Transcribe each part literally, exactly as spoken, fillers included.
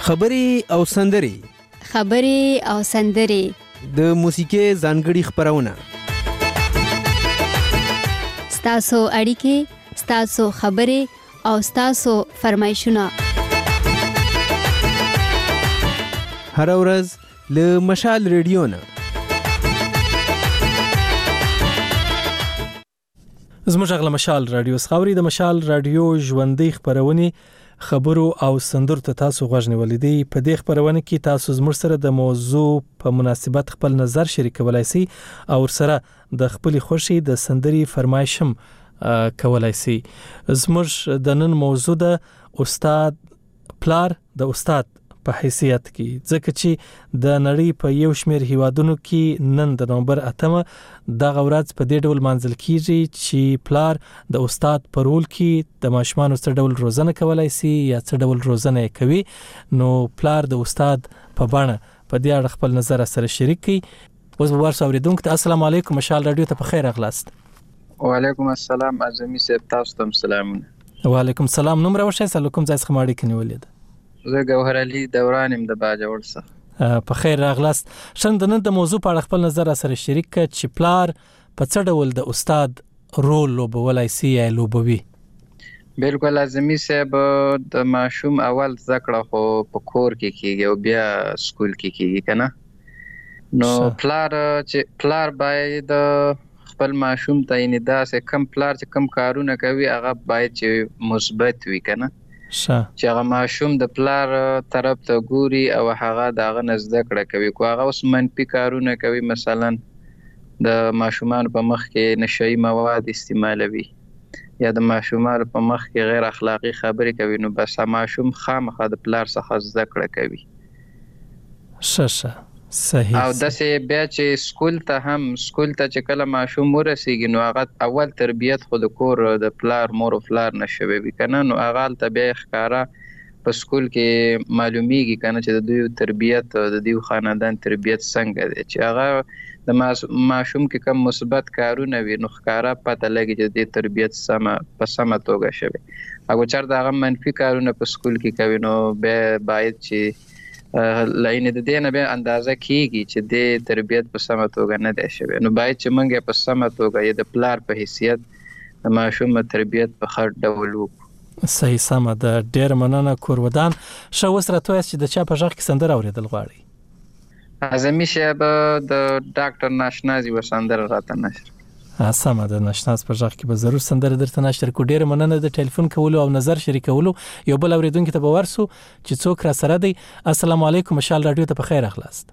خبري او سندري خبري او سندري د موسیقي ځانګړي خبرونه ستاسو اړیکې ستاسو خبري او ستاسو فرمایشونه هر ورځ له مشال ریډیو نه زموږ غل مشال رادیو خبري د مشال رادیو ژوندۍ خبرونه خبرو او سندرو ته تاسو غوښنه ولیدي په دې خبرونه کې تاسو زموږ سره د موضوع په مناسبت خپل نظر شریکولای شئ او سره د خپل خوشي د سندري فرمایشم کولای شئ. زموږ د نن موضوع د استاد پلار د استاد په حیثیت کې ځکه چې د نړۍ په یو شمېر هیوادونو کې نن د نومبر اتمه د غورات په دې ډول منځل کیږي چې پلار د استاد په رول کې د ماشومان څه ډول روزنه کولای شي یا څه ډول روزنه کوي. نو پلار د استاد په بڼه په دې اړه خپل نظر سره شریک کړي. اوس به ورسره اوریدونکو ته السلام علیکم مشال رادیو ته په خیر اغلاست. وعلیکم السلام اعظمي صاحب تاسو ته سلامونه. وعلیکم السلام. نوم راوښی سلام ځای څخه ماړی کني ولید. زه ګوهر علي دوران يم د باجوړ څخه. په خیر راغلاست. شند نن د موضوع په اړه خپل نظر سره شریک کړه چې پلار په څه ډول د استاد رول لوبولای شي یا لوبوي. بالکل اعظمي صاحب د ماشوم اول ذکر خو په کور کې کیږي او بیا سکول کې کیږي کنه. نو پلار چې پلار باید خپل ماشوم ته یې داسې کم پلار چې کم کارونه کوي هغه باید چې مثبت وي کنه. چې هغه ماشوم د پلار طرف ته ګوري او هغه دغه نزد کړه کوي. کو هغه اوس منفي کارونه کوي مثلا د ماشومان په مخ کې نشئی مواد استعمالوي یا د ماشومان په مخ کې غیر اخلاقی خبرې کوي نو بس ماشوم خامخا د پلار څخه زده کړه کوي. ششه صحیح. او داسې بیا چې سکول ته هم سکول ته چې کله ماشوم ورسیږي نو هغه اول تربیت خود کور د پلار مور او پلار نشوي کنه. نو هغه ته بیا ښکارا په سکول کې معلومیږي کنه چې د دوی تربیت د دوی خاندان تربیت څنګه دی چې هغه د ماشوم کې کم مثبت کارونه وي نو ښکارا پته لګي چې د تربیت سم په سمه توګه شوی. هغه چرته هغه منفي کارونه په سکول کې کوي نو به باید چې لاینه د دې نه به اندازه کیږي چې د تربیت په سمه توګه نه دی شوی. نو باید چې موږ په سمه توګه د پلار په حیثیت د ماشوم تربیت په خړ ډول وکړو. صحیح سمه ده. ډیر مننه کورودان. شو وسره توې چې د چا په ځخ کې سندره اوریدل غواړي. اعظمي صاحب د ډاکټر ناشنازي وسندره راته نشر. سمه ده. ناشناز په ځخ کې به ضرور سندره درته نشر کو. ډیر مننه د ټلیفون کولو او نظر شریکولو. یو بل اوریدونکو ته به ورسو چې څوک را سره دی. السلام علیکم مشال رادیو ته په خیر اخلاست.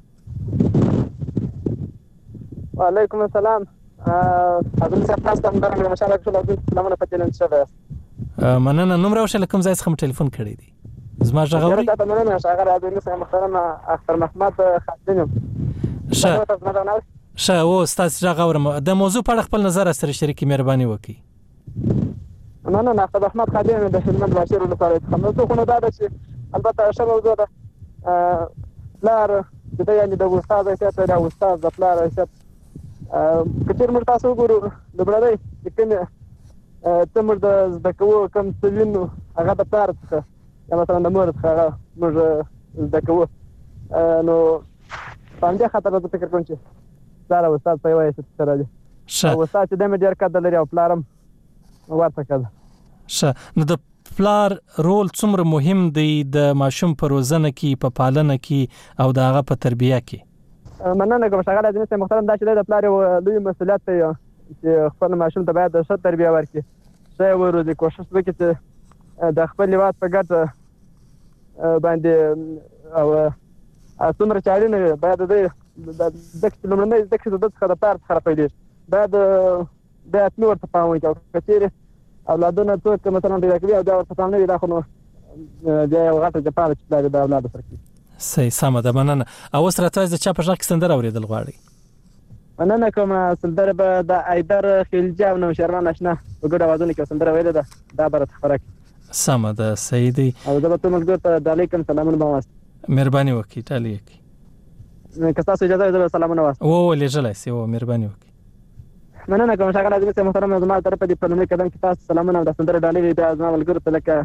وعلیکم السلام. اذن صاحب تاسو ته د مشال رادیو سلامونه پاتې شوه. مننه. نوم راوښه کوم ځای څخه ټلیفون کړی دی. زما ژغوري. دا مننه شاګر رادیو سره محترم اختر محمد خاتم. شه شه او استاد ژغورم د موضوع په اړه خپل نظر سره شریکي مهرباني وکړي. نه نه اختر محمد خاتم د خدمت بشیر لپاره کوم څه خو نه دا چې البته شبو زه د پلار د یعنی د استاد حیثیت د استاد د پلار حیثیت کچیر مرتا سو ګورو د بلای کله تمر د زدکو کم سوینو هغه د پلار څخه یا مثلا د مور څخه موږ زدکو نو باندې خاطر د فکر کوم چې پلار او استاد په وایي چې سره دي. او استاد چې د مې ډیر کده لري او پلارم ورته کده. شه نو د پلار رول څومره مهم دی د ماشوم په روزنه کې په پالنه کې او د هغه په تربیه کې. مننه کوم شغله د نسته محترم دا چې د پلار یو لوی مسؤلیت دی چې خپل ماشوم ته باید ښه تربیه ورکړي. څه ورته کوشش وکړي چې د خپل هیواد په ګټه باندې او څومره چارینه باید د د لومړنۍ د څه د څه د پلار څخه پیدا باید د نور ته پام وکړي. کچېره اولادونه څوک مثلا پیدا کوي او دا ورته پام نه وي دا خو نو دا یو غټه د پاره چې پلار د اولاد سره کوي. صحیح سمه ده. مننه. او سره تاسو د چا په ځخ کې سندره اوریدل غواړي. مننه کوم سندره به د ایدر خلجی او نو شرمان آشنا وګړه وازونه کې سندره ویل ده دا برت فرق. سمه ده. صحیح دی. او زه به تاسو ته د علیکم سلامونه بواسط. مهرباني وکړئ تعالی وکړي. که تاسو اجازه ده سلامونه واسط. او ولې جلای سی او مهرباني وکړئ. مننه کوم شاګرد دې محترم زما طرف دې په لومړي قدم کې تاسو سلامونه او د سندره ډالې د ازما ولګر ته لکه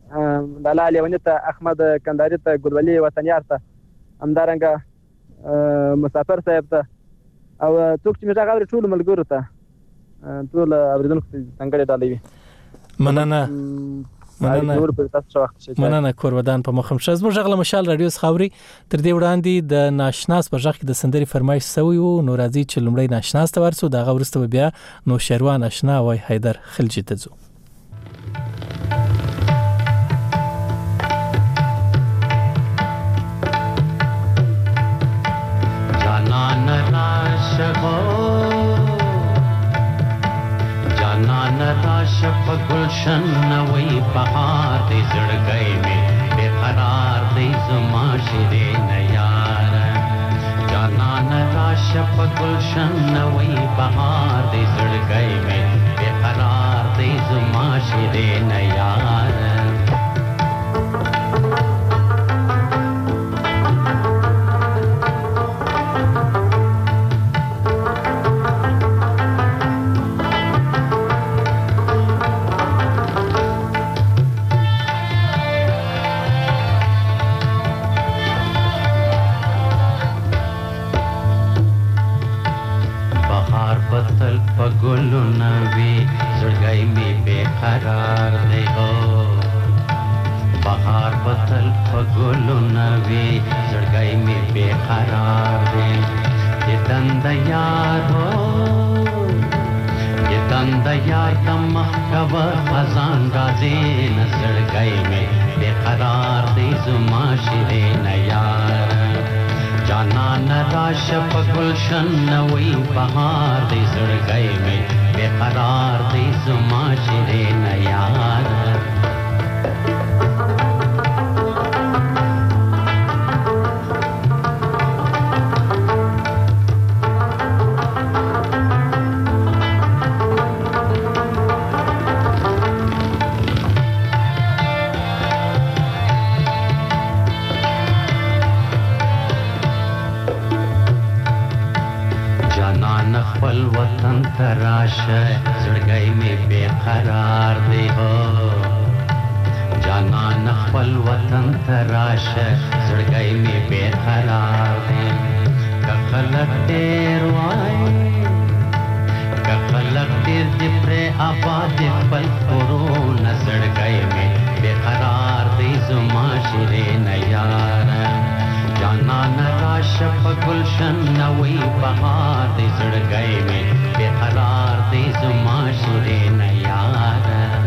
لالا لیونی ته، احمد کندهاري ته، ګلولي وطنیار ته، همدارنګه مسافر صاحب ته او څوک چې مې غږ اوري ټولو ملګرو ته، ټول اورېدونکو ته ځانګړې ډالۍ وي. مننه مننه مننه کورودان په مخم شه. زموږ غږ له مشال رادیو څخه اوري. تر دې وړاندې د ناشناس په غږ کې د سندري فرمایش سوی وو. نو راځي چې لومړی ناشناس ته ورسو، دغه وروسته بیا نو شروان آشنا وای حیدر خلجی ته ځو. جانان راشغو جانان راشق گلشن نوی بهار دی زړګی می بے قرار دی زما شیرین یار. جانان راشق گلشن نوی بهار دی زړګی می بے قرار دی زما شیرین یار. گلو نوی زړګی می بے قرار دی هو. بهار پتل په ګلو نوی زړګی می بے قرار دی. یتند یار هو یتند یار تم خبر خزان غازی نزړګی می بے قرار دی زما شیرین یار. جانان راش په گلشن نوی بهار دی زړګی می بے قرار دی زما شیرین یار. خپل وطن تراشه زړګی می بے قرار دی هو. جانان خپل وطن تراشه زړګی می بے قرار دی. که خلق ډیر وای که خلق ډیر دی پر آباد خپل کورونه زړګی می بے قرار دی زما شیرین یار. جانان راش په گلشن نوی بهار دی زړګی می بے قرار دی زما شیرین یار.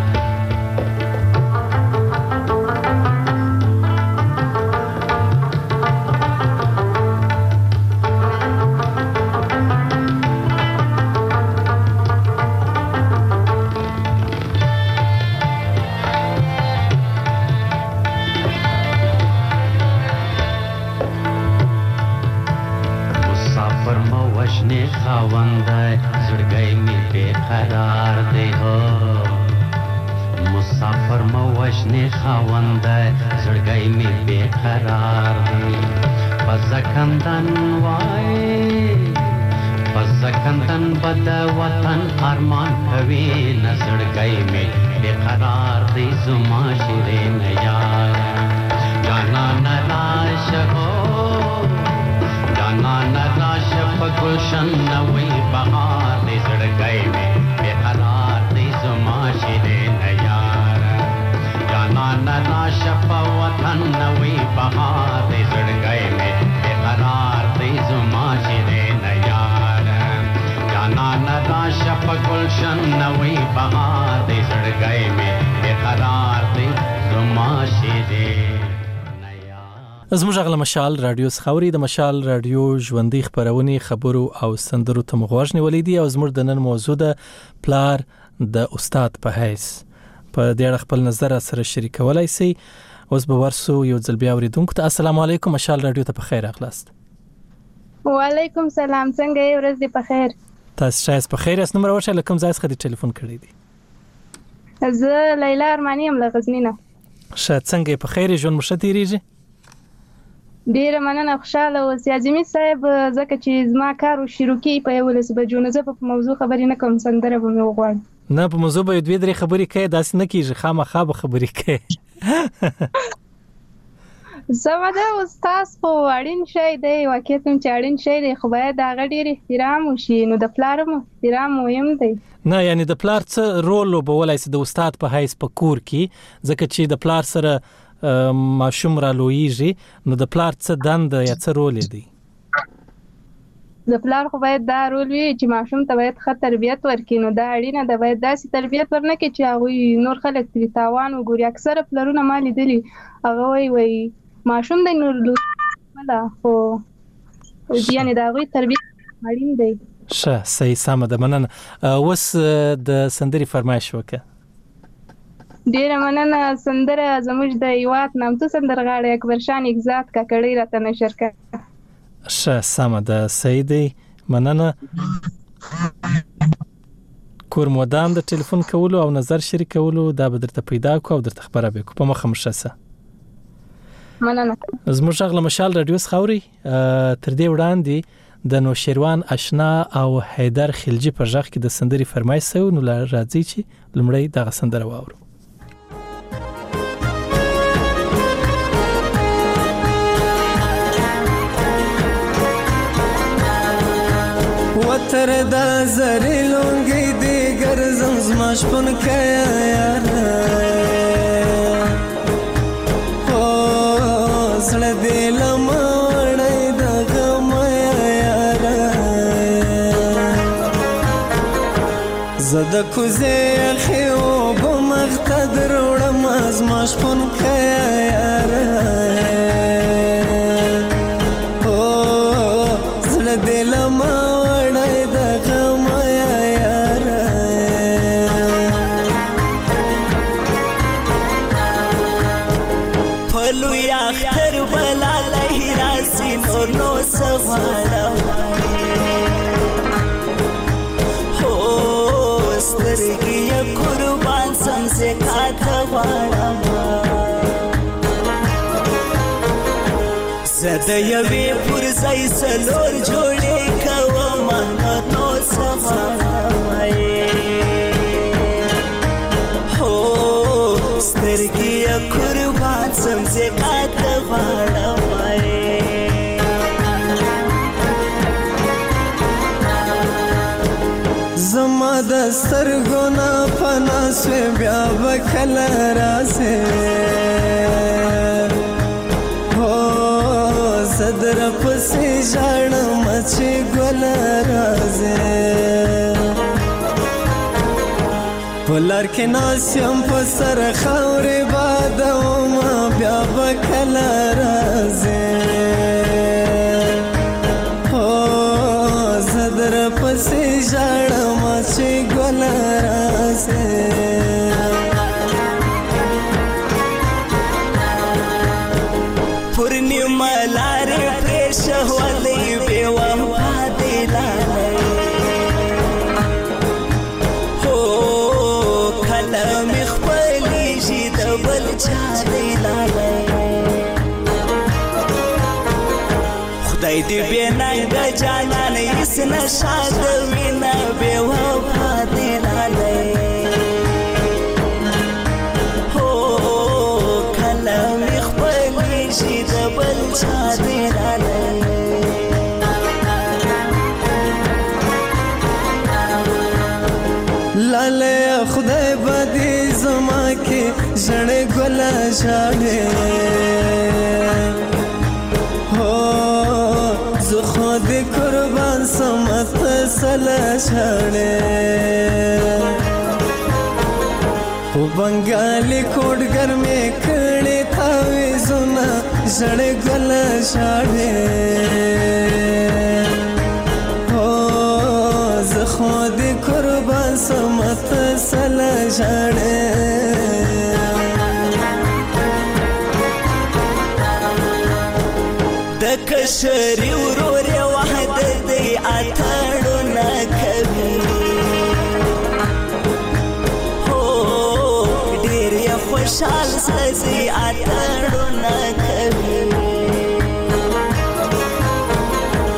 خاونده زړګی می بے قرار دی هو. مسافر مو وشنی خاونده زړګی می بے قرار دی. پزکندن وای پزکندن بد وطن ارمان کوي نزړګی می بے قرار دی زما شیرین یار. جانان راشغو جانان راش په گلشن نوی بهار دی زړګی می بے قرار دی زما شیرین یار. جانان راش په وطن نوی بهار دی زړګی می بے قرار دی زما شیرین یار. جانان راش په گلشن نوی بهار دی زړګی می بے قرار دی زما شیرین. زموږ غږ له مشال رادیو څخه اوري. د مشال رادیو ژوندۍ خبرونه خبرو او سندرو ته مغوږ نیولې دي او زموږ د نن موضوع د پلار د استاد په حیث په دې اړه خپل نظر سره شریکولای شي. اوس به ورسو یو ځل بیا اوریدونکو ته السلام علیکم. مشال رادیو ته په خیر راغلاست. وعلیکم سلام. څنګه یې؟ ورځ دې په خیر. تاسو شایست په خیر یاست؟ نمبر ورشه لکم ځای څخه د ټلیفون کړی دی. زه لیلا ارمانی یم له غزنی نه. ښه څنګه په خیر ژوند مو ښه تیریږي؟ ډیره مننه. خوشاله اوس اعظمي صاحب ځکه چې زما کار شروع کی په یولس بجو نه زه په موضوع خبرې نه کوم، سندره به مې وغواړم. نه په موضوع به دوی درې خبرې کوي داس نه کیږي خامخا به خبرې کوي زموږ استاد خو اړین شی دی واقعیت هم چې اړین شی دی خو باید هغه ډیر احترام وشي نو د پلار هم احترام مهم دی نه یعنی د پلار څه رول وبولای سي د استاد په حیث په کور کې ځکه چې د پلار سره ماشوم را لویږي نو د پلار څه دند یا څه رول دی د پلار خو باید دا رول وي چې ماشوم ته باید ښه تربیت ورکړي نو دا اړینه ده باید داسې تربیت ورنکړي چې هغوی نور خلک ترې تاوان وګوري اکثره پلرونه ما لیدلي هغه وایي وایي ماشوم دی نور لوی خو یعنې د هغوی تربیت اړین دی ښه صحیح سمه ده مننه اوس د سندرې فرمایش وکړه ډیره مننه سندره زموږ د هیواد نامتو سندرغاړی اکبرشاه نګزاد کاکړۍ راته نشر کړه ښه سمه ده صحیح دی مننه کور مودام د ټلیفون کولو او نظر شریکولو دا به درته پیدا کو او درته خبره به کو په مخه مشسه مننه زموږ غږ له مشال رادیو خاوري تر دې وړاندې د نوشیروان آشنا او حیدر خلجی پر ځخ کې د سندري فرمایش سو نو راځي چې لمړی دغه سندره واورو وتر دا زری لونګي دی ګرځم زما شپون کیا یار او زړه دې لمړې د غم یار زده کوزه خو بمختدر وړم زما شپون کیا یار او زړه دې لمړې زده یوی پر زای سلور جوړې کوم نو سمای هو سترګې قربان سم زکات غواړم زما د سترګو نه پنا سوې بیا وکړه راځه صدر پسې ژړم چې ګل راځه ولر کې ناسم په سر خاورې باد او ما بیا وکړه راځه او صدر پسې ژړم چې ګل راځه خدای دې بننګ جانان هیڅ نشاد وینا به وفا دې لاله هو کلام خپل شي د بل چا دې لاله لاله خدای بدی زما کې ژړې ګل ژړې خود قربان سمت سلا چھڑے وہ بنگالی کوٹ گر میں کھڑے تھاوی زنا جڑے گلا چھڑے خود قربان سمت سلا چھڑے کشری ورور وحدت دی اتاړو نه کوي هو ډېر یې خوشحال سزي اتاړو نه کوي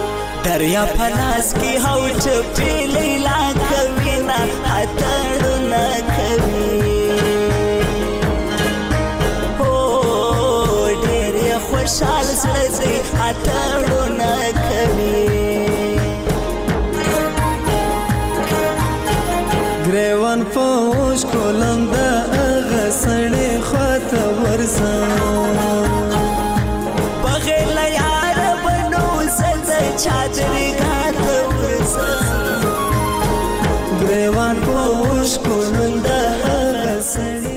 دریا پلاس کې هو چپی لیلا کوي نه اتاړو نه کوي او ډېر خوشحال زړه دی اتړو نه کوي ګریوان پوش کولم د هغه سړی خواته ورځم بغیر له یاره به نو زه د چادرې ګاته ورځم ګریوان پوش کولم د هغه سړی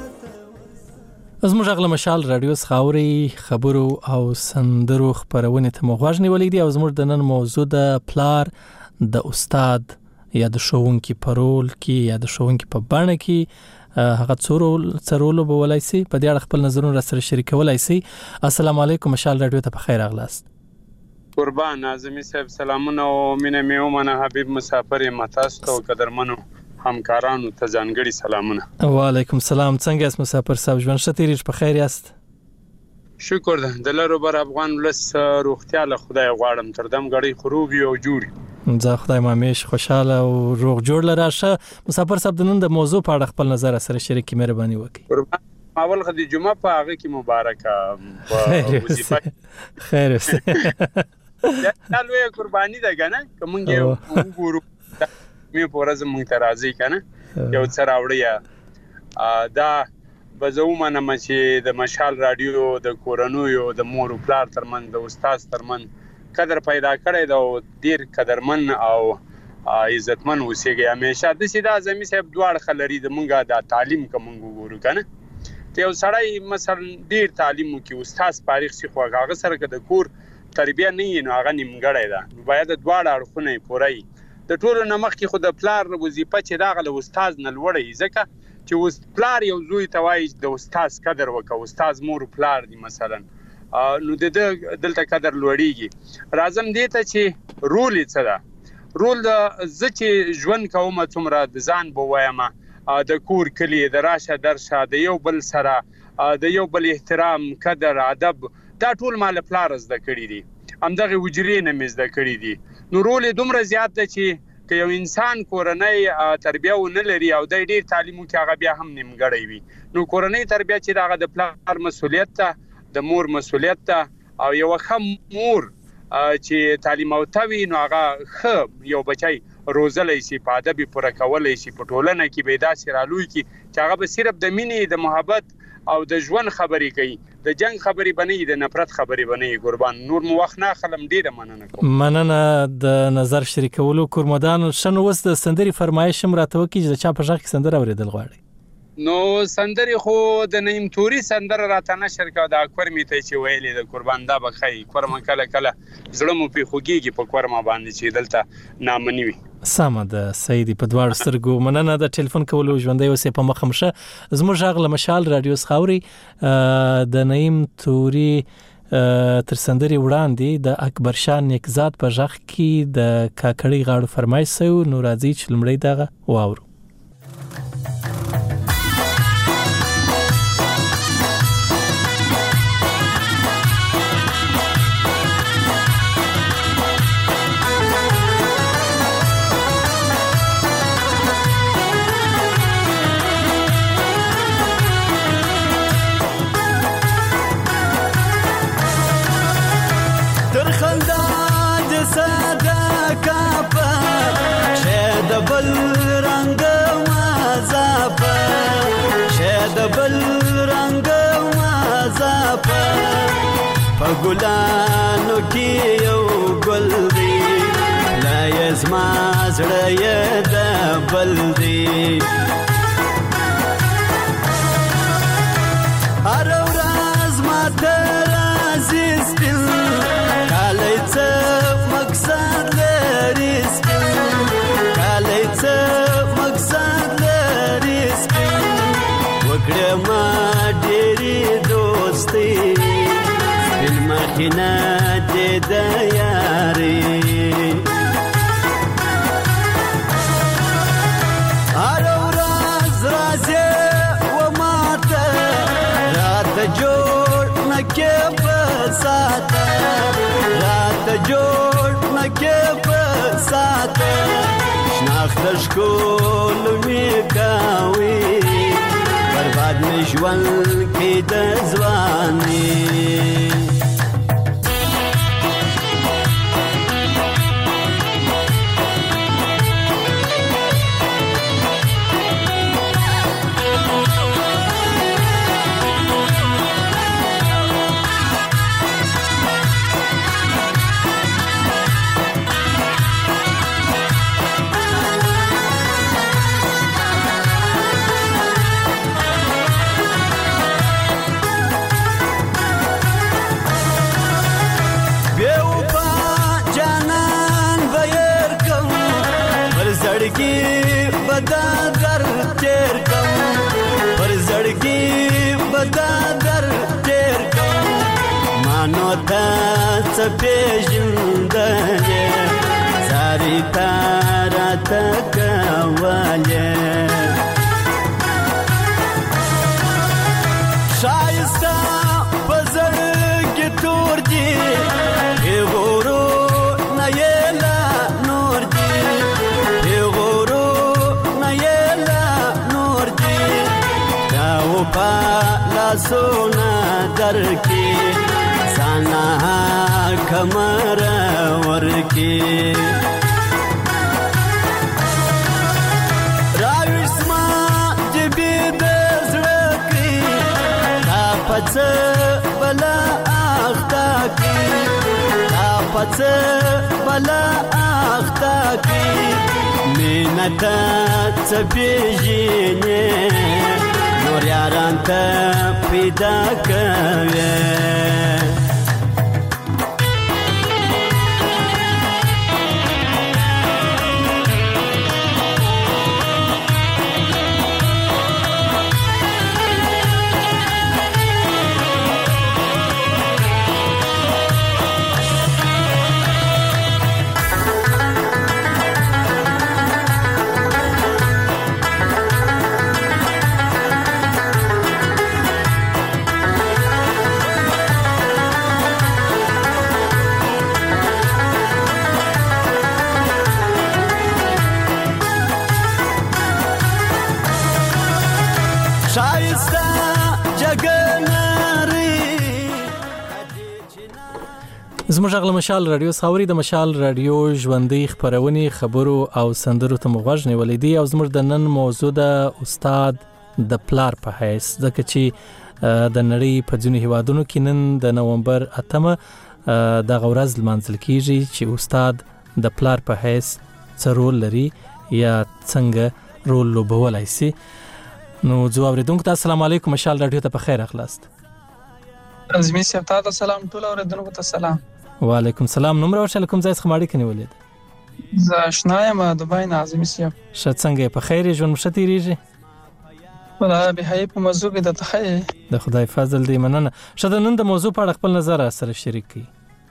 زموږ غږ له مشال رادیو څخه اورئ خبرو او سندرو خپرونې ته مو غوږ نیولی دی او زموږ د نن موضوع د پلار د استاد یا د ښوونکي په رول کې یا د ښوونکي په بڼه کې هغه څو رول څه رول وبولای شي په دې اړه خپل نظرونه را سره شریکولای شي. السلام علیکم مشال رادیو ته په خیر راغلاست. قربان اعظمي صاحب سلامونه او مینه مې ومنه حبیب مسافر یم تاسو ته قدرمنو همکارانو ته ځانګړي سلامونه. وعلیکم السلام. څنګه یاست مسافر صاحب؟ ژوند ښه تیریږي؟ په خیر یاست؟ شکر ده د لرو بر افغان ولس روغتیا له خدای غواړم تر دم غړي خروب او جوړي زه خدای مامیش خوشاله او روغ جوړ لراشه. مسافر صاحب د نن د موضوع په اړه خپل نظر سره شریک مهرباني وکړئ. قربان اول خدای جمعه په هغه کې مبارکه وظیفه خیر اوسه دا لوی قرباني ده کنه کومږه وګورو مې پورز مونږ ته راځي کنه یو څه راوړی دا بزومنه چې د مشال رادیو د کورنویو د مور او پلار ترمن د استاد ترمن قدر پیدا کړی دا ډیر قدرمن او عزتمن اوسېږي همیشه د سیدا زمي صاحب دواړه خلري د مونږه د تعلیم کوم وګورو کنه ته یو سړی مثلا ډیر تعلیم کوي استاد فارغ شي خو هغه سره د کور تربیه نه نو هغه نیمګړی ده باید دواړه اړخونه پورای د ټولو نمخ کې خود پلار وظیفه چې داغله استاد نه لوړی ځکه چې اوس پلار یو زوی ته وایي د استاد قدر وکړه استاد مور پلار دی مثلا نو د دلته قدر لوړیږي راځم دې ته چې رول څه ده رول د چې ژوند کوم څومره د ځان بو وایم د کور کلی د راشه درشه د یو بل سره د یو بل احترام قدر ادب دا ټول مال پلار زده کړی دي همدغه وجرې نه مزده کړی دي نو رول دومره زیات ده چې که یو انسان کورنۍ تربیه و نه لري او د ډیر تعلیم کې هغه بیا هم نیمګړی وي نو کورنۍ تربیه چې دغه د پلار مسولیت ده د مور مسولیت ده او یو خم مور چې تعلیم او توی نو هغه خ یو بچای روزلای شي په ادب پوره کولای شي په ټولنه کې به داسې رالوي کی چې هغه به صرف د مینې د محبت او د ژوند خبرې کوي د جنگ خبرې بنئ د نفرت خبرې بنئ قربان نور مو وخت نه خلم ډیره مننه کوم مننه د نظر شریکولو کورمدان شنو وس د سندري فرمایش مراته وکي چې چا په ځخ کې سندره اوریدل غواړي نو سندري خو د نیم توري سندره راته نشر کا د اکبر میته چې ویلې د قربان دا بخای قرم کله کله زړه مو په خوګيږي په قرمه باندې چې دلته نامنی وي سامه د سیدی په دوار سترګو مننه د ټلیفون کولو ژوندۍ اوسې په مخمشه زموږ غږ له مشال رادیو خاوري د نیم توري تر سندري وړاندې د اکبر شاه نیکزاد په ځخ کې د کاکړی غاړو فرمایش سو نو راځي چې لمړی دغه واورو ګلانو کې یو ګل دی لا یزما زړه یې د بل دی هر ورځ ماته راځي سپین کالی څه مقصد لري سپین کالی څه مقصد لري سپین وکړه ما ډېرې دوستي مخینه دې د یاري هر ورځ راځي و ماته راته جوړ نکې په ساته راته جوړ نکې په ساته شنا وخت ښکلو مې کوي برباد مې ژوند کې د ځواني بدا در تیر کم پر زړګي بدا در تیر کم مانو تا څه پیژندلې ساري تارا تکواله شایسته په زړګي تور دي غورو نه یلا نور دي بالا سونا در کی سانا کمر ور کی راوسما جبی دزړه کی تا پڅ بلا اختا کی تا پڅ بلا اختا کی مینتا څپېژنې نور یاران ته پیدا کوي زموږ غل مشال رادیو خاوري د مشال رادیو ژوندۍ خبرونه خبرو او سندرو ته مغوږ نیولې دي او زموږ د نن موضوع د استاد د پلار په حیث ځکه چې د نړۍ په ځینو هیوادونو کې نن د نومبر اتمه د غورز لمانځل کیږي چې استاد د پلار په حیث څه رول لري یا څنګه رول لوبولای شي. نو جواب ردونکو ته السلام علیکم مشال رادیو ته په خیر اخلاست. عظیمی صاحب ته سلام ټول اوریدونکو ته سلام. وعلیکم السلام. نمبر ورشل کوم ځای څخه ماړی کني ولید؟ ز آشنایم دبی نه عظیمی صاحب. ش څنګه په خیر ژوند مشتی ریږي؟ ولا به هي په موضوع کې د تخی د خدای فضل دی مننه. شته نن د موضوع په اړه خپل نظر سره شریک کړئ.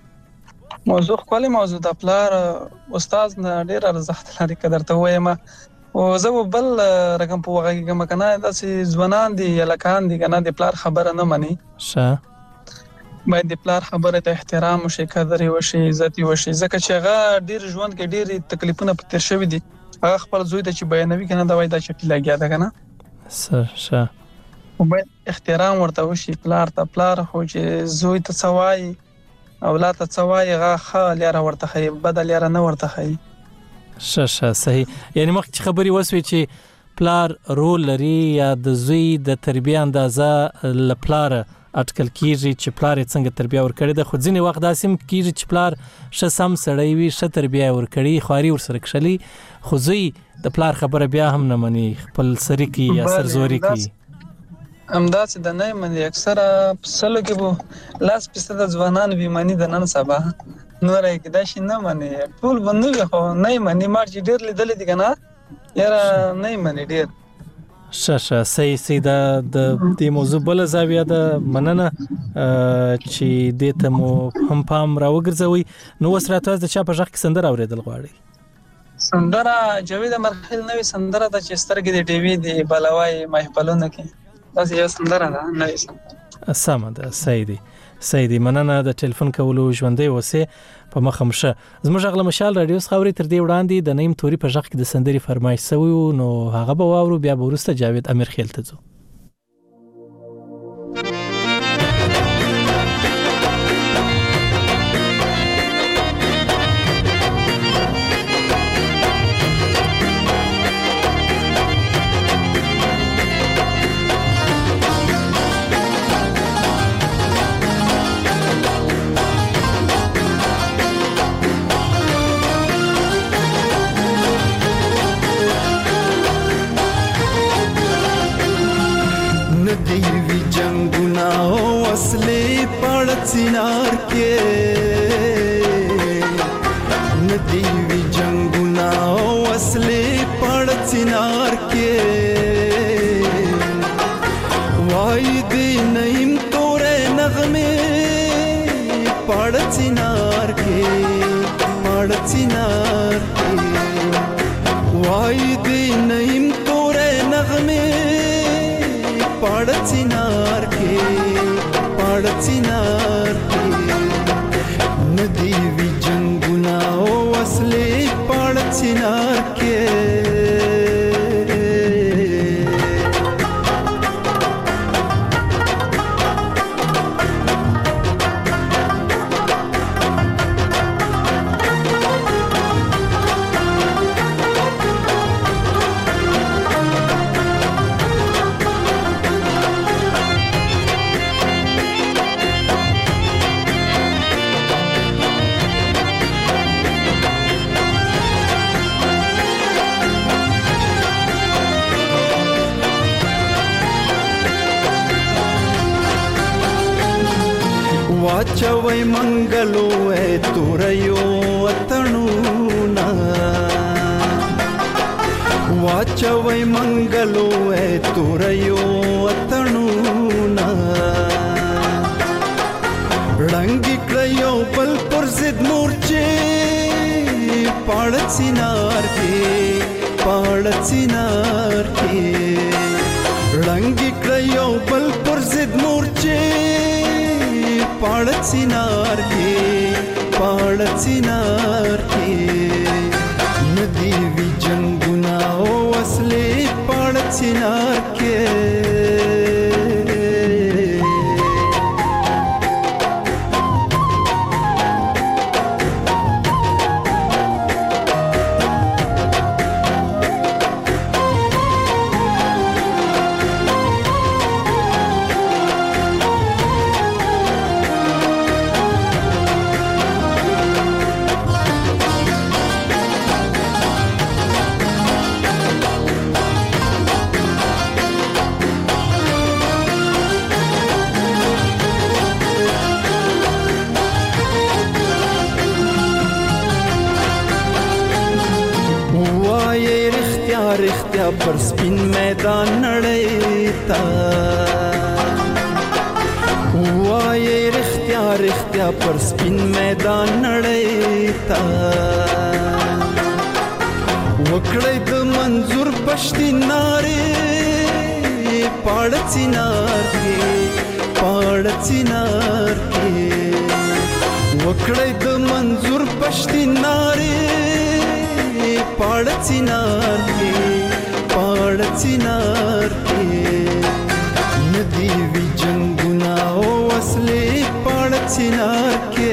موضوع خپل موضوع د پلار استاد نه ډیر ارزښت لري قدر ته وایم او زه بل رقم په وغه کې مکنه داسې ځوانان دي یا لکان دي کنه د پلار خبره نه مني. شه باید د پلار خبره ته احترام وشي قدر وشي عزت وشي ځکه چې هغه ډیر ژوند کې ډیر تکلیفونه په تیر شوی دي هغه خپل زوی ته چې بیانوي کنه دا وای دا چې لګیا ده کنه سر شه او باید احترام ورته وشي پلار ته پلار خو چې زوی ته څوای اولاد ته څوای هغه خال یاره ورته خي بدل یاره نه ورته خي. شه شه صحیح. یعنی مخ چې خبري وسوي چې پلار رول لري یا د زوی د تربیه اندازه لپلار اټکل کیږي چې پلار څنګه تربیه ورکړي د خو ځینې وخت داسیم کیږي چې پلار ش سم سړی وي ش تربیه ورکړي خواري ورسره کښلي خو زوی د پلار خبره بیا هم نه مني خپل سری کی یا سرزوري کی امداس د نه مني اکثره سلو کې وو لاس پسته د ځوانان بیمانی د نن سبا نور کې دا شي نه مني ټول بندوي خو نه مني مار چې ډیر لیدل دي کنه یاره نه مني ډیر. شاشه صحیح صحیح دا د دې موضوع بل زاویه ده مننه چې دې ته مو هم پام راوګرځوي. نو وسره تاسو د چا په ځخ کې سندره اوریدل غواړي؟ سندره جاوید مرخیل نوې سندره د چې سترګې د ټي وي دی بلوای محفلونه کې تاسو یو سندره ده نوې سندره سمه ده صحیح دی صحیح دی مننه د ټلیفون کولو ژوندۍ اوسه په مخمشه زموږ غل مشال رادیو خاوري تر دې وړاندې د نیم توري په ژغ کې د سندري فرمایش سوی نو هغه به واورو بیا ورسته جاوید امیر خیل ته ځو चिनार के नदी वी जंगुना असली पड़ चिनार के वायदी नईम तोरे नगमे पड़ चिनार के पड़ चिनार के वायदी नईम तोरे नगमे पड़ चिनार के पड़ चिनार के नदी वी जंगुना असली पड़ चिनार के वाचवै मंगलो ए तुरयो अतणुना वाचवै मंगलो ए तुरयो अतणुना रंगी क्रयो पल पुरजिद मोर्चे पाड़ चिनार के पाड़ चिनार के रंगी क्रयो पल पुरजिद मोर्चे पाड़ चिनार के पाड़ चिनार के नदी वी जंगुना असली पाड़ चिनार के पर स्पिन मैदान नड़ेता हुआ ये रिख्तिया रिख्तिया पर स्पिन मैदान नड़ेता वकड़े द मंजूर पश्ती नारे पाड़ चिनार के पाड़ चिनार के वकड़े द मंजूर पश्ती नारे पाड़ चिनार के पाड़ चिनार के नदी वी जंगुना असली पाड़ चिनार के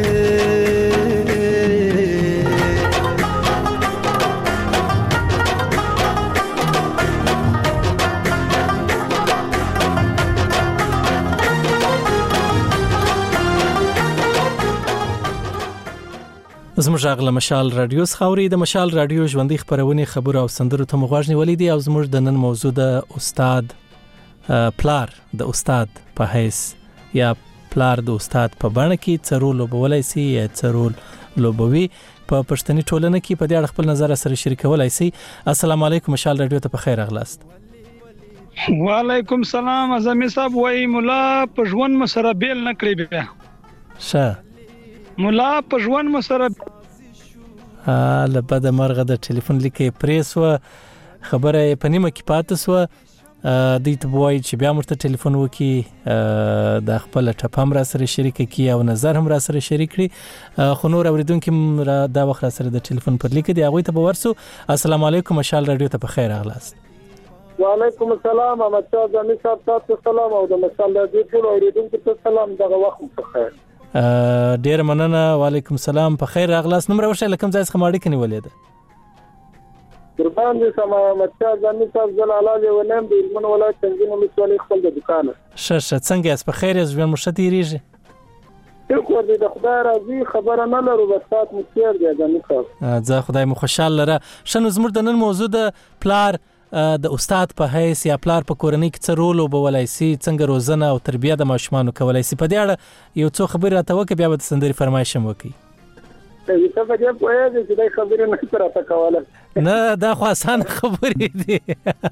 زموږ غل مشال رادیو خاوري د مشال رادیو ژوندۍ خبرونه خبر او سندرو ته مغواړنی ولیدي او زموږ د نن موضوع د استاد پلار د استاد په حیث یا پلار د استاد په باندې کې څرول وبولای سي یا څرول لوبوي په پښتني ټولنه کې په دې اړه خپل نظر سره شریکولای سي. السلام علیکم مشال رادیو ته په خیر اغلاست. وعلیکم سلام اعظمي صاحب وای مولا پښون مسره بیل نکړي بیا شه مولا پښون مسره ا لبد مرغه د ټلیفون لیکي پریس و خبره په نیمه کې پاتې سو دوی ته وایي چې بیا مرته ټلیفون وکړي د خپل ټپ هم را سره شریک کړي او نظر هم را سره شریک کړي خو نور اوریدونکو هم دا وخت را سره د ټلیفون پر لیک دی هغه ته به ورسو. السلام علیکم مشال رادیو ته په خیر راغلاست. وعلیکم السلام احمد شاه زمي صاحب تاسو سلام او د مشال رادیو ټول اوریدونکو ته سلام دغه وخت په خیر. ډیر مننه. وعلیکم السلام په خیر راغلاست. نمبر ورشه لکم ځای څخه ماړی کني ولید قربان دي سما مچا زمي صاحب زلاله ونم د علمن ولایت څنګه مسولې خپل د دکان شه شه څنګه اس په خیر یې ژوند مرشتي ریږي شکر دې د خدای راضي خبره نه لرو بس سات مخیر دی زمي صاحب زه خدای مو خوشاله لره. شنو زموږ د نن موضوع د پلار د استاد په حیث یا پلار په کورنۍ کې څه رول وبولای سي څنګه روزنه او تربیه د ماشومان کولای سي په دې اړه یو څو خبرې راته وکړي بیا به سندري فرمایش هم وکړي. ته په دې پوهه دې چې دا خبرې نه تر تا کوله نه دا خو اسانه خبرې دي.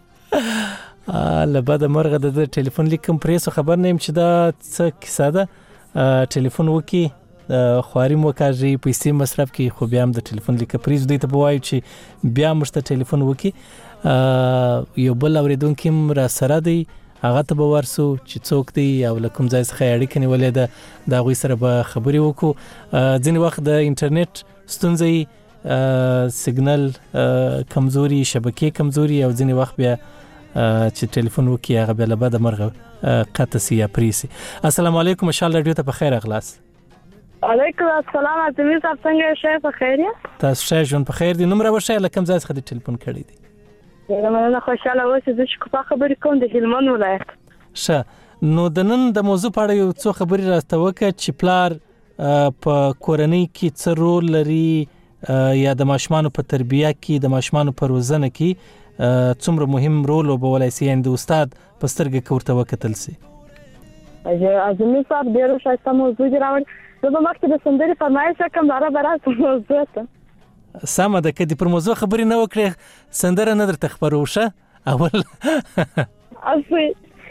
له بعد مرغه د ټلیفون لیکم پریسو خبر نه يم چې دا څه کیسه ده ټلیفون وکي خواري مو کاږي پیسې مصرف کی خو بیا هم د ټلیفون لیک پریز دی ته وایي چې بیا مشته ټلیفون وکي یو بل اوریدونکو هم را سره دی هغه ته به ورسو چې څوک دی او لکم ځای څخه اړیکه نیولې ده دا غوي سره به خبرې وکړو. ځینې وخت د انټرنیټ ستونزې سیګنل کمزوري شبکې کمزوري او ځینې وخت بیا چې ټلیفون وکي هغه بل بعد مرغه قطع سي یا پریسي. السلام علیکم مشال رادیو ته په خیر اغلاس. علیکم السلام عزیز صاحب څنګه شې په خیر یې تاسو ښه ژوند په خیر دي. نمبر ورشه لکم ځای څخه د ټلیفون کړی دی زمونږ خوشاله اوسې چې کومه خبرې کوم د هلمند ولایت. ښه نو د نن د موضوع په اړه یو څو خبرې راته وکړه چې پلار په کورنۍ کې څه رول لري یا د ماشومان په تربیه کې د ماشومان په روزنه کې څومره مهم رول وبولای سي یعنی د استاد په سترګه کې ورته وکتل سي. اجازه صاحب ډیره شایسته موضوع دی راوړ زه به مخکې د سندري فرمایش کوم دا را موضوع ته سمه ده کدي پر موضوع خبرې نه وکړې سندره نه درته خبروشه اول اصلي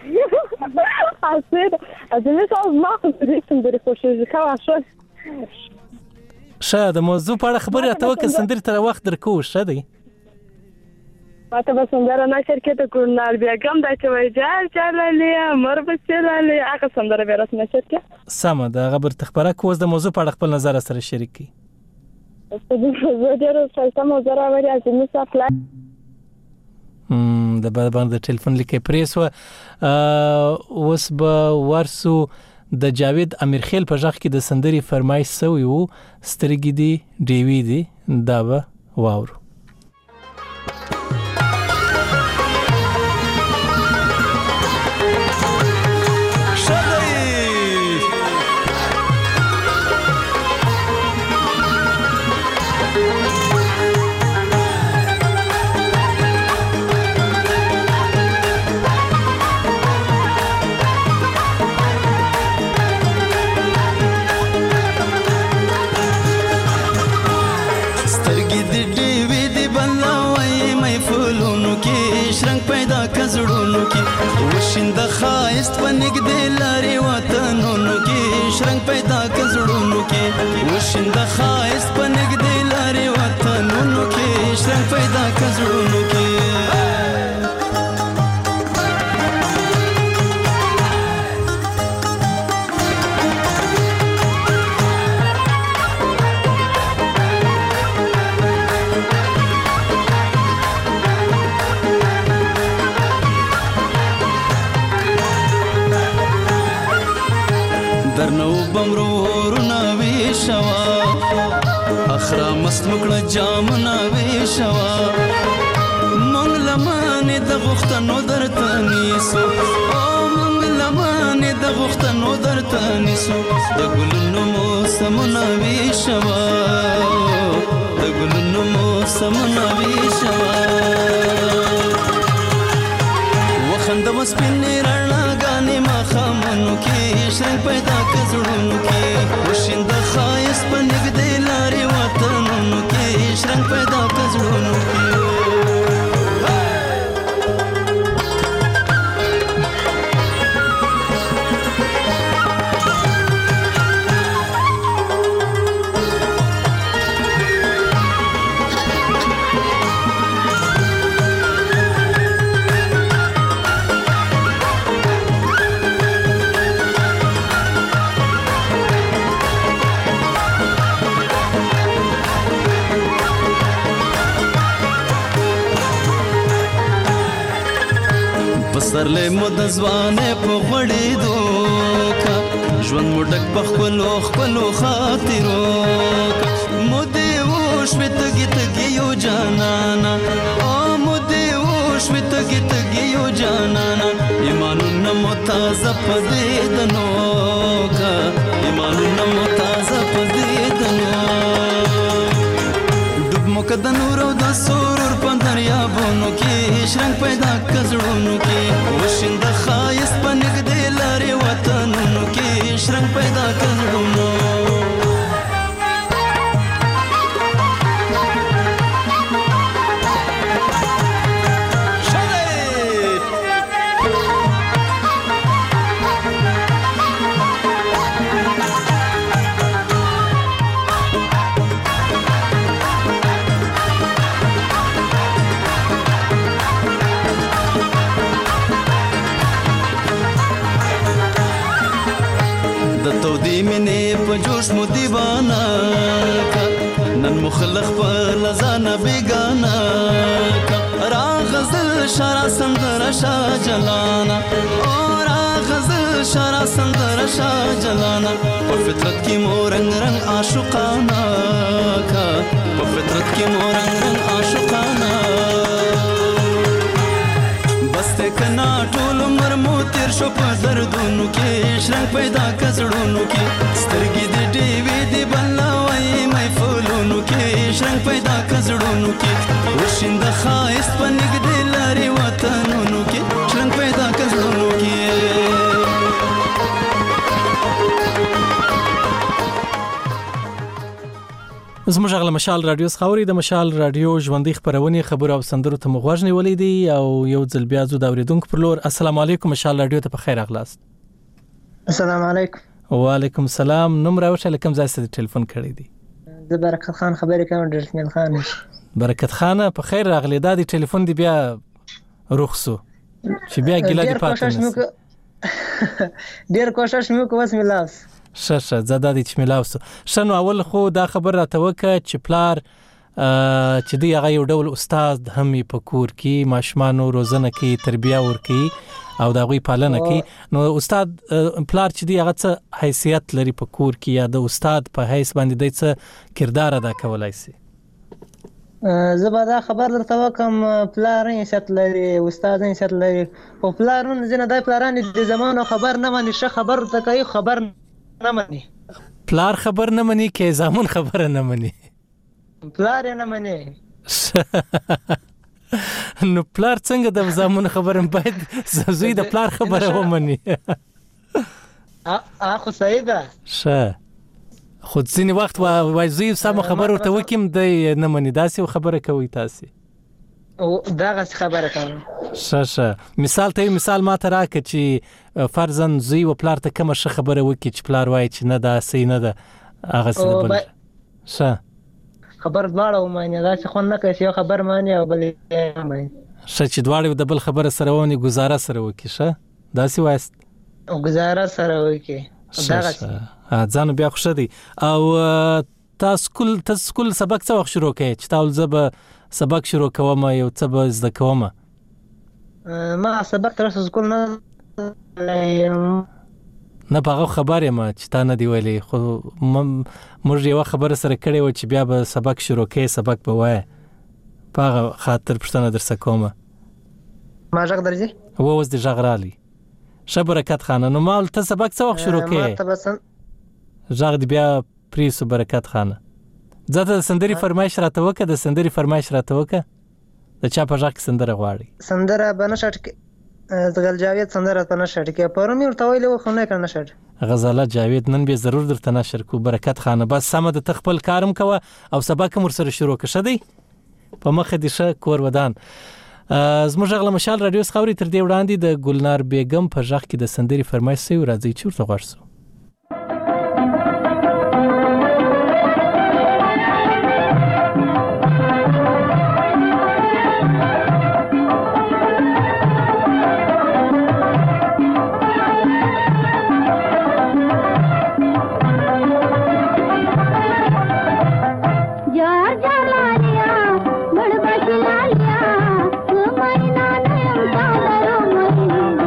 اصلي اجازه صاحب ما خو دې سندري خوشې ښه شو ښه د موضوع په اړه خبرې راته وکړه سندري تر وخت درکو ښه دی ماته به سندره نه شرکت کورنال بیاګم دا چې وای جال چللې مر بچللې هغه سندره به رسمه شرکت سمه ده هغه بر تخبره کوز د موضوع په اړه خپل نظر سره شریک کی زه ډېر څه موضوع راوړی چې موږ خپل م د باندې ټلیفون لیکې پریس اوس به ورسو د جاوید امیرخیل په ځخ کې د سندري فرمایش سوی وو سترګې دی ډیوی دی دا به واورو. وشند خایست پنګ دې لاري وطنونو کې شرنګ پیدا کزړونو کې وشند خایست پنګ دې لاري وطنونو کې شرنګ پیدا کزړونو کې اخرا مست مکړه جامونه ویشوا مونږ لمانه د غختنو درته نیسو او مونږ لمانه د غختنو درته نیسو د ګلونو موسمونه ویشوا د ګلونو موسمونه ویشوا وخند مسپنې رڼا غانې ما خامنو کې شرنګ پیدا کزړونو کې وشند خایس پنګ دې لاري وطنونو کې شرنګ پیدا کزړونو کې پسرلې مو د ځوانې په غوړېدو کا ژوند مو ډک په خپلو خپلو خاطرو کا مودې وشوې تږي تږي یو جانانا او مودې وشوې تږي تږي یو جانانا ایمانونه مو تازه په دې دنو کا ایمانونه مو تازه په دې دنو ډوب مو که د نور او د سرور په دریابونو کې شرنګ پیدا که زړونو کې وشینده ښایست په نږدې لارې وطنونو کې شرنګ پیدا که زړونو تودی منې په جوش مو دیوانا کا نن مخلخ په لزانا بیگانا کا را غزل شارا سندر شا جلانا او را غزل شارا سندر شا جلانا په فطرت کې مو رنگ رنگ عاشقانا کا په فطرت کې مو رنگ رنگ عاشقانا بسته کنا ټول عمر مو تیر شو په دردونو کې شرنګ پیدا کزړونو کې سترګې دې ډېوې دې بلوي مې فولونو کې شرنګ پیدا کزړونو کې وشینده ښایست په نږدې لارې وطنونو کې شرنګ پیدا کزړونو کې زموږ غل مشال رادیو خاوري د مشال رادیو ژوندۍ خبرونه خبر او سندرو ته مغوښ نیولې دي او یو ځل بیا زو دا اوریدونکو پر لور السلام علیکم مشال رادیو ته په خیر اغلاست السلام علیکم وعلیکم السلام نوم راوښه لکم ځای ته ټلیفون کړی دی زه برکت خان خبرې کوم ډیر اسماعیل خان برکت خان په خیر راغلی دا د ټلیفون دی بیا رخصو چې بیا ګیلا دی پاتې ډیر کوشش مې وکړ وس ملاس ششه زدا دي چې ملاوسو شنو اول خو دا خبر راته وکړه چې پلار چې دی هغه یو ډول استاد هم په کور کې ماشمانو روزنه کې تربیه ورکي او دا غوي پالنه کې نو استاد پلار چې دی هغه څه حیثیت لري په کور کې یا د استاد په حیث باندې د څه کردار ادا کولای شي زبدا خبر درته وکم پلار حیثیت لري استاد حیثیت لري او پلارونه ځنه د پلارانو د زمانو خبر نه مانی شه خبر ته کوي خبر نه مني پلار خبر نه مني کې زامن خبر نه مني پلار نه مني نو پلار څنګه د زامن خبره باید زوی د پلار خبره ومني ا خو صحیح ده شه خود ځینې وخت وای زوی سم خبر ورته وکم د نه مني داسې خبره کوي تاسو او داغه خبره کوم شه شه مثال ته مثال ما ته راکړه چې فرضاً زوی و پلار ته کومه ښه خبره وکړي چې پلار وایي چې نه دا صحیح نه ده هغه څه بل شه خبر دواړه ومانه دا څه خو نه کوي یو خبر مانی او بل مانی شه چې دواړه د بل خبره سره ونی گزاره سره وکړي شه داسې وایست او گزاره سره وکړي داغه ځان بیا خوشی دی او تاسو کول تاسو کول سبق څه وخت شروع کړئ چې تاسو زب سبق شروع کوم یو څه به زده کوم ما سبق تر څو کول نه نه په خبره ما چې تا نه دی ویلي خو موږ یو خبره سره کړې و چې بیا به سبق شروع کړي سبق به وای په خاطر پښتنه درس کوم ما ژغ درځي و اوس د ژغرالي شه برکت خانه نو مال ته سبق څه وخت شروع کړي ژغ دی بیا پریسو برکت خانه زته د سندري فرمایش راته وکړه د سندري فرمایش راته وکړه د چا په ژغ کې سندره غواړي سندره بنشټ کې زغل جاوید سندره ته نشټ کې پرمې ورته ویلو خو نه کنه نشټ غزاله جاوید نن به ضرور درته نشر کو برکت خانه بس سم د تخپل کارم کوه او سبق مر سره شروع کړه دی په مخه دي شه کور ودان زموږ غل مشال رادیو خاوري تر دې وړاندې د ګلنار بیگم په ژغ کې د سندري فرمایش سي راځي چورته غوښسو Bye.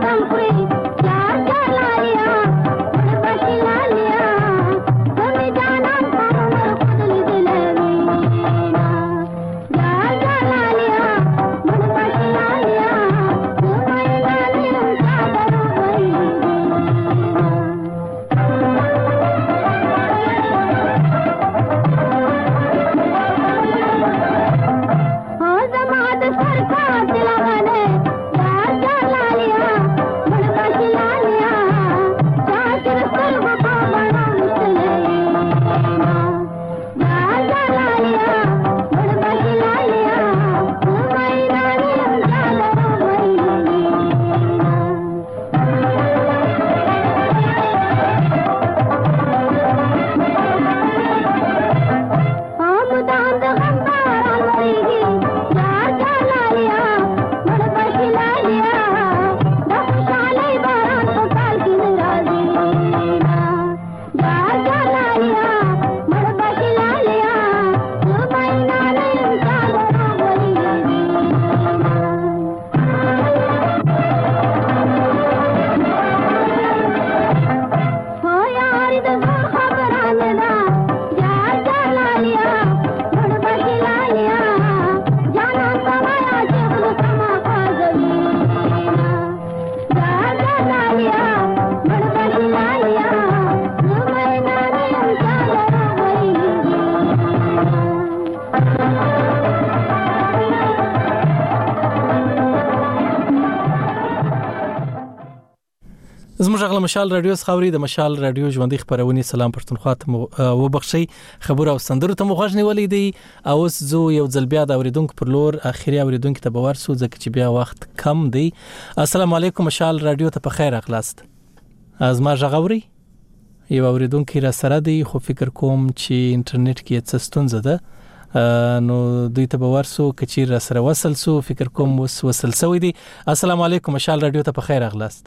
زموږ غل مشال رادیو خاوري د مشال رادیو ژوندۍ خبرونه سلام پښتونخوا ته وبخشي خبر او سندرو ته مغوښنی ولې دی او زو یو ځل بیا د اوریدونکو پر لور اخیری اوریدونکو ته باور سو ځکه چې بیا وخت کم دی. السلام علیکم مشال رادیو ته په خیر اخلاص از ما ژغوري یو اوریدونکو را سره دی خو فکر کوم چې انټرنیټ کې څه ستونزه ده نو دوی ته باور سو کچیر را سره وصل سو فکر کوم وس وصل سوی دی. السلام علیکم مشال رادیو ته په خیر اخلاص.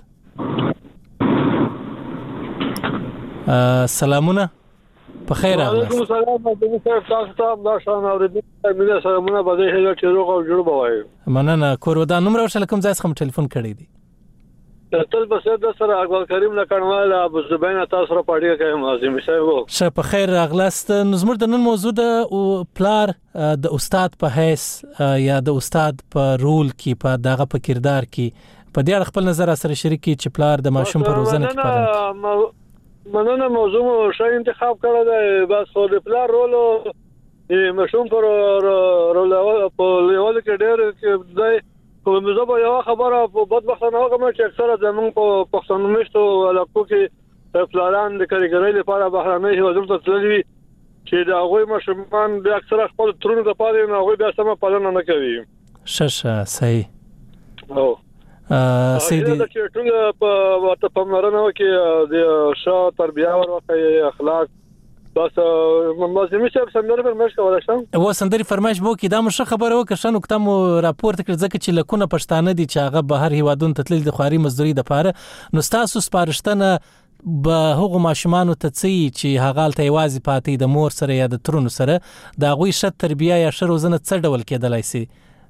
سلامونه په خیر اغلاست. وعلیکم السلام د صاحب تاسو ته دا شان اوریدل مینه سلامونه بده هله چې روغ او جوړ بوای. مننه کور ودا نمبر ورسره کوم ځای څخه ټلیفون کړی دی. تل بسې د سره اقبال کریم نه کڼوال ابو زبین تاسو را پاډی کوي مازیم صاحب. شه په خیر اغلاست. نظم د نن موضوع د پلار د استاد په حیث یا د استاد په رول کې په دغه په کردار کې په دې اړه خپل نظر سره شریک کی چې پلار د ماشوم په روزنه کې پالن مننه موضوع شای انتخاب کړل دی بس خو د پلار رول ماشوم پر رول په لیول کې ډېر کې دی کوم زه یو خبره په بدبختانه هغه چې اکثره زمونږ په پښتون مشتو علاقو کې پلانان د کاریګرۍ لپاره بهرنۍ هیوادونو ته تللي چې دا هغه ماشومان د اکثره خپل ترونه د پاره نه هغه بیا سم پالنه نه کوي. ششه صحیح او سیدی دا چې ټول په وته پمرنه کې د شاه تربیه او اخلاق بس مازیمي صاحب سندره فرمایش کوله شم و سندره فرمایش بو کې دا مشه خبره وکړه شنو کتم راپورټ کړ ځکه چې لکونه پښتانه دي چې هغه بهر هیوادونو ته تلل د خواري مزدوري د پاره نو تاسو سپارښتنه به هغه ماشومان ته چې چې هغه ته یوازې پاتې د مور سره یا د ترونو سره دا غوي شت تربیه یا شروزنه څه ډول کېدلای شي.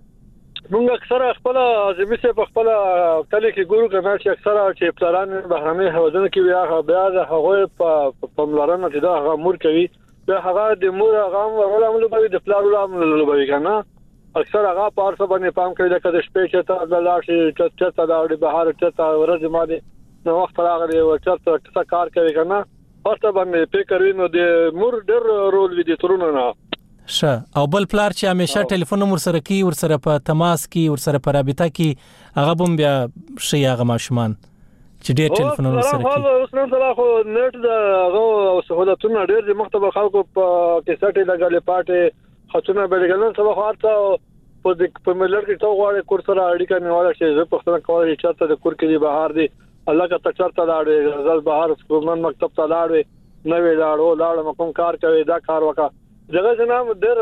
موږ اکثره خپل ازمي سه په خپل کله کې ګورو کنه چې اکثره چې پلان بهرنۍ هوادنه کې بیا بیا د هغه په پملارنه چې دا هغه مور کوي دا هغه د مور هغه ولعمل به د پلان ولعمل به کنه اکثره هغه پار څه باندې پام کوي د کده شپې چې ته د لاشي چې چې ته د بهار چې ته ورځ باندې نو وخت راغلی او چې څه کار کوي کنه پاسه باندې فکر وینو د مور ډېر رول وی دي ترونه نه شه او بل پلار چې همیشه ټلیفون ور سره کی ور سره په تماس کی ور سره په رابطه کی هغه بم بیا شي هغه ماشومان چې ډېر ټلیفون ور سره کی اوس نن سره خو نت د هغه سہولتونه ډېر د مختلف خلکو په کې سټي لګالې پاتې خاطونه بلګلن سبا خاطر په د په ملر کې تو غواړي کور سره اړیکه نیواله شي زه پښتنه کوي چې ته د کور کې بهار دی الله کا ته چرته لاړې غزل بهار سکون مکتب ته لاړې نوې لاړو لاړ مقام کار کوي دا کار وکړه دغه جناب ډېر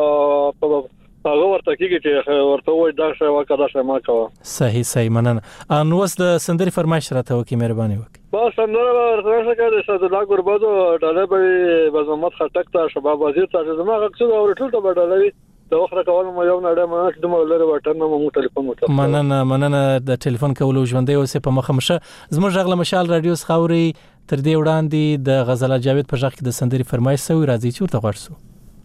په هغه ورته کېږي چې ورته وای دا شی وکړه دا شی ما کوه. صحیح صحیح مننه. ان وس د سندري فرمایش راته وکي مهرباني وکي. با سندره ورته کړه چې د لاګور بازو ډاله به بزمت خټک ته شباب وزیر ته زما غوښتل او ټول ته بدلوي د وخت کول مو یو نړۍ مانه د مو لره واټن مو ټلیفون وکړ. مننه مننه د ټلیفون کولو ژوندۍ اوسه په مخه مشه. زموږ غږ له مشال رادیو خاوري تر دې وړاندې د غزل جاوید په ژغ کې د سندري فرمایش سوی راځي چې ورته غوړ سو.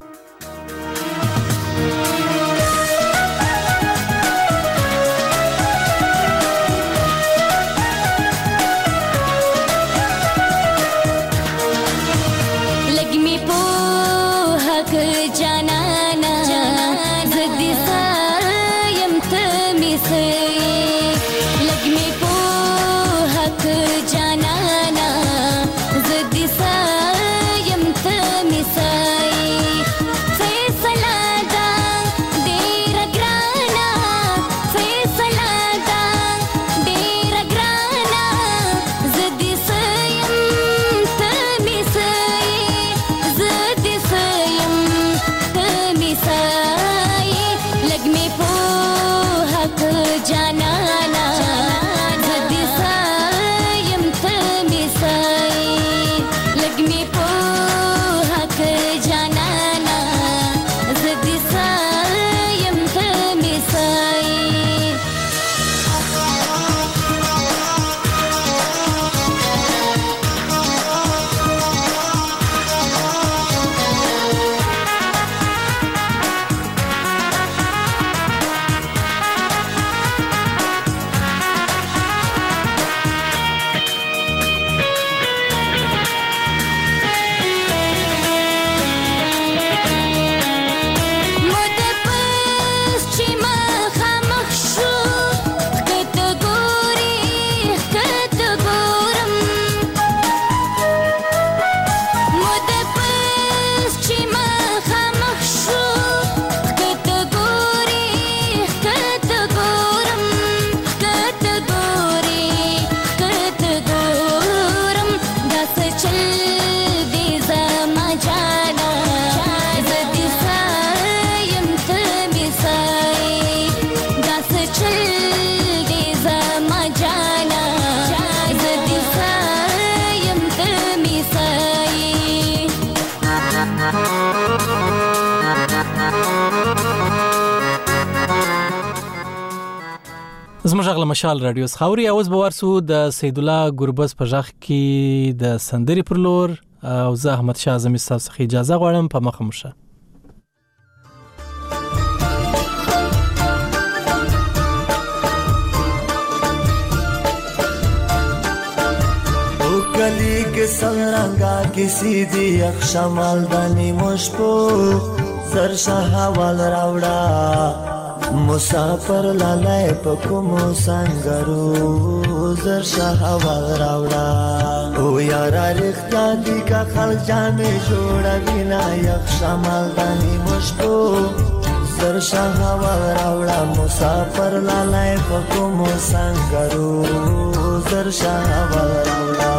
زموږ غږ له مشال رادیو خاوري اوس به ورسو د سید الله ګربز په ژغ کې د سندري پر لور او زه احمد شاه اعظمي صاحب څخه اجازه غواړم په مخه مشه. او کلی کې سرنګا کسی دی یک شمال دانی مشپو سر شاهوال راوړه مسافر لالای پکمو سنگرو زر شاهوال راوړه او یارا رښتیا دی کا خل جامې جوړوي نا یک شمال دانی مشپو سر شاهوال راوړه مسافر لالای پکمو سنگرو زر شاهوال راوړه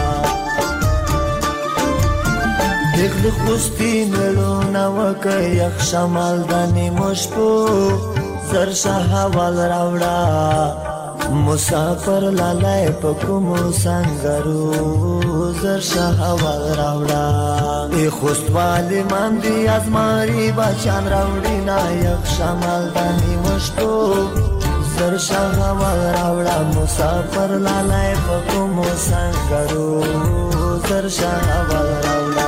دغل خوستی ملو نوک یک شمال دانی مشپو سر شاهوال راوړه مسافر لالای پکمو سنگرو زر شاهوال راوړه ای خوستوالی من دی از ماری بچان راوړی نا یک شمال دانی مشپو سر شاهوال راوړه مسافر لالای پکمو سنگرو زر شاهوال راوړه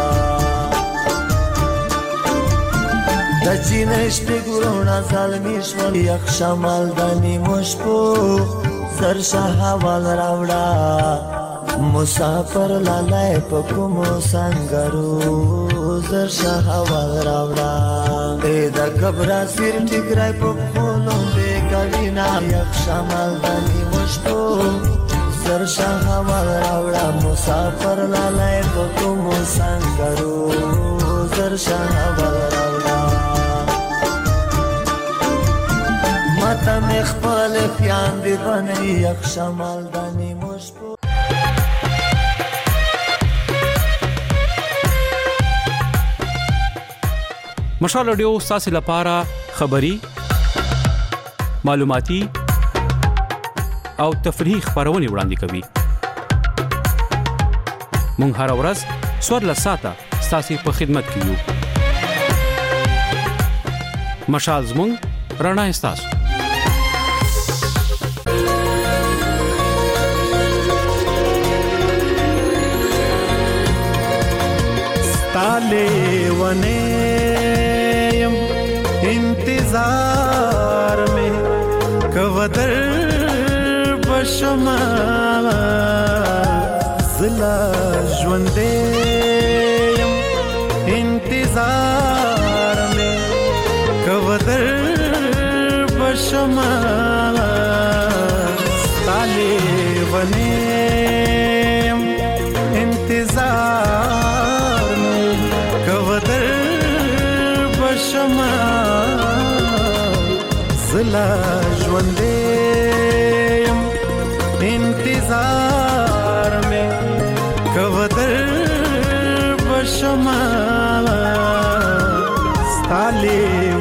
د چینش په ګورونه ظالمیش ول یک شمال دانی مشپو سر شاهوال راوړه مسافر لالای پکمو سنگرو زر شاهوال راوړه ای د کبرا سیر ټیګرای په خونو دې کلینا یک شمال دانی مشپو سر شاهوال راوړه مسافر لالای پکمو سنگرو زر شاهوال راوړه ماتا مخبال پیان دی بنی یک شمال دانی مشپو. مشال رادیو ستاسو لپاره خبری معلوماتي او تفریحي خبرونه وړاندې کوي. مونږ هر ورځ څوارلس ساعته ستاسو په خدمت کې یو. مشال زموږ رڼا ستاسو. ستاله ونیم انتظار میں کوادر بشما زلا ژوندیم انتظار میں کوادر بشما ستاله ونیم انتظار میں کوادر بشما زلا ژوندیم انتظار میں کوادر بشما ستاله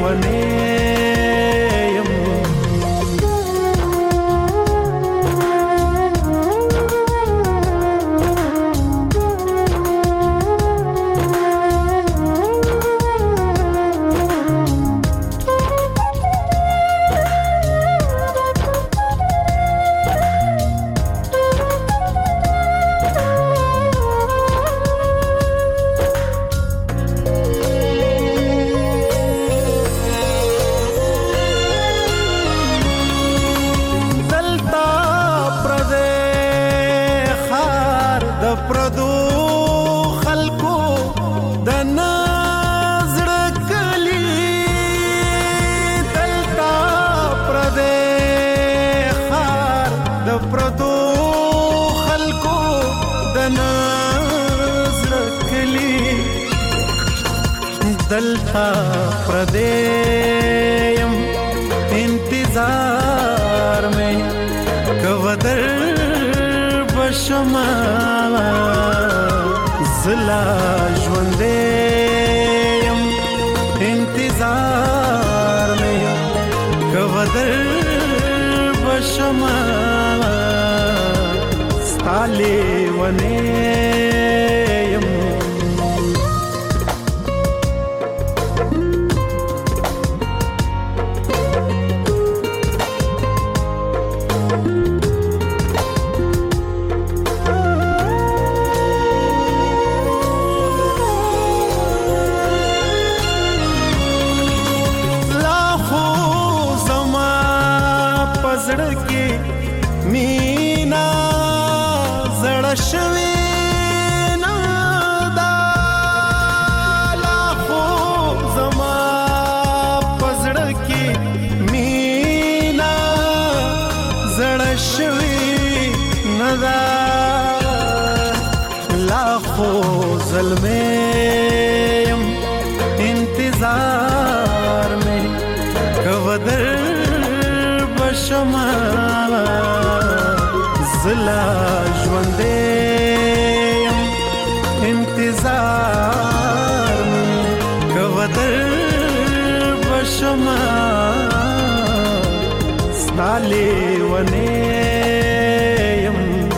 ونیم. دلتا پردیم انتظار میں کوادر بشما زلا ژوندیم انتظار میں کوادر بشما ستاله ونیم. ظلمیم انتظار میں کوادر بشما زلا ژوندیم انتظار میں کوادر بشما ستاله ونیم.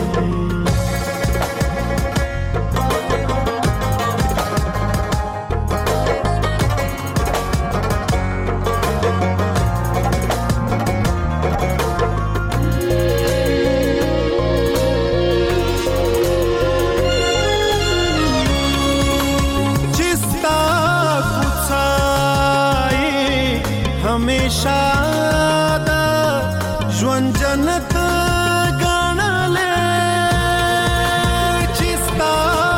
हमेशा दा ژوند جنت ګڼلې چې ستا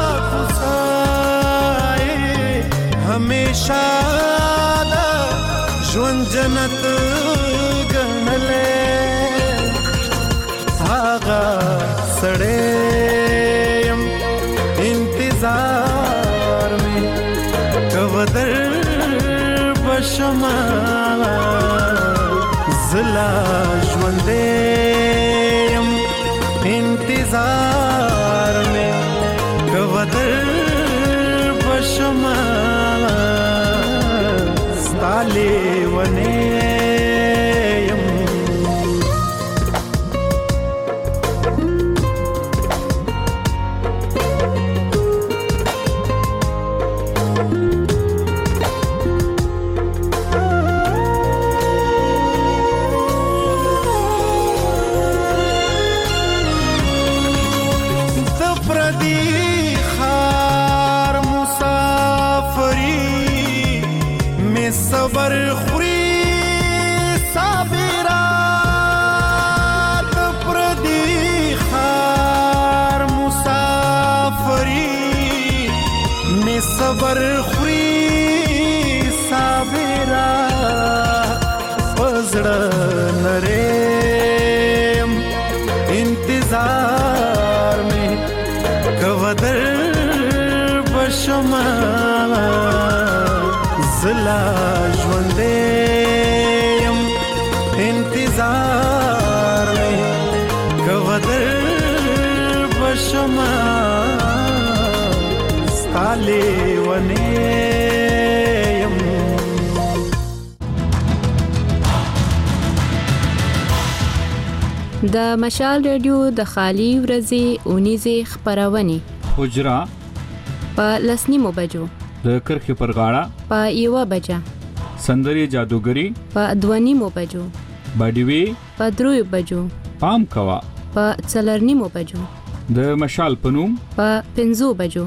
کوڅه हमेशा دا ژوند جنت ګڼلې هغه سړی يم انتظار مې کوادر بشما زلا ژوندیم انتظار میں کوادر بشما ستاله ونیم. انتظار می کوادر بشما زلا ژوندیم انتظار می کوادر بشما ستالی ونیم. د مشال رادیو د خالی ورځې اونیزې خبرونه حجرا په لسنیمو بجو د کرخې پر غاړه په یوه بجه سندري جادوګری په دوانیمو بجو باډیوي په دریو بجو پام کوا په څلرنیمو بجو د مشال پنوم په پنځو بجو.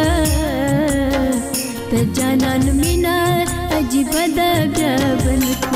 د جانان مینا عجیب ده بیا بل